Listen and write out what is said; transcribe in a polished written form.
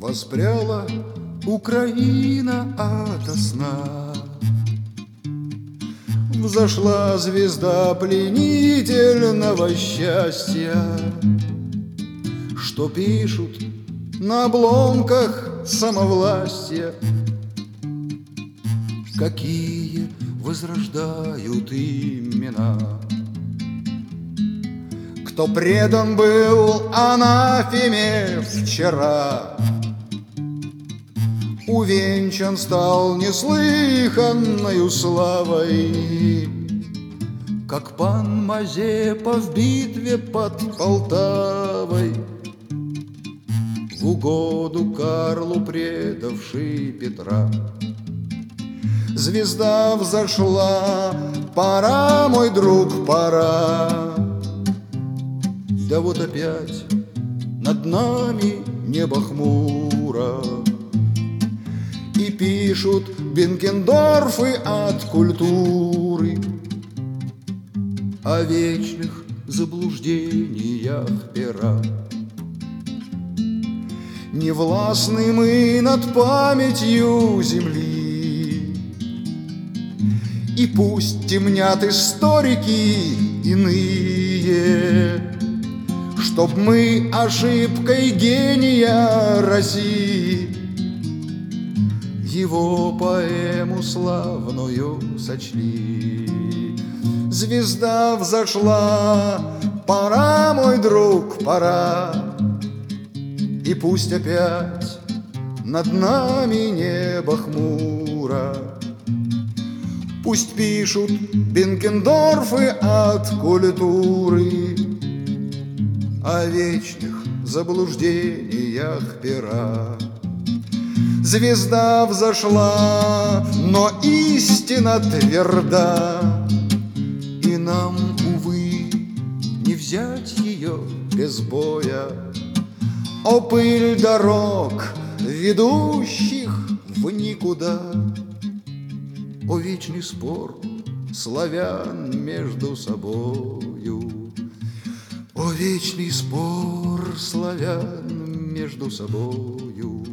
Воспряла Украина ото сна. Взошла звезда пленительного счастья, что пишут на обломках самовластия, какие возрождают имена. Кто предан был анафеме вчера, увенчан стал неслыханною славой, как пан Мазепа в битве под Полтавой, в угоду Карлу предавший Петра. Звезда взошла, пора, мой друг, пора. Да вот опять над нами небо хмуро, и пишут Бенкендорфы от культуры о вечных заблуждениях пера. Не властны мы над памятью земли, и пусть темнят историки иные, чтоб мы ошибкой гения России его поэму славную сочли. Звезда взошла, пора, мой друг, пора, и пусть опять над нами небо хмуро. Пусть пишут Бенкендорфы от культуры о вечных заблуждениях пера. Звезда взошла, но истина тверда, и нам, увы, не взять ее без боя. О, пыль дорог, ведущих в никуда! О, вечный спор славян между собою! О, вечный спор славян между собою!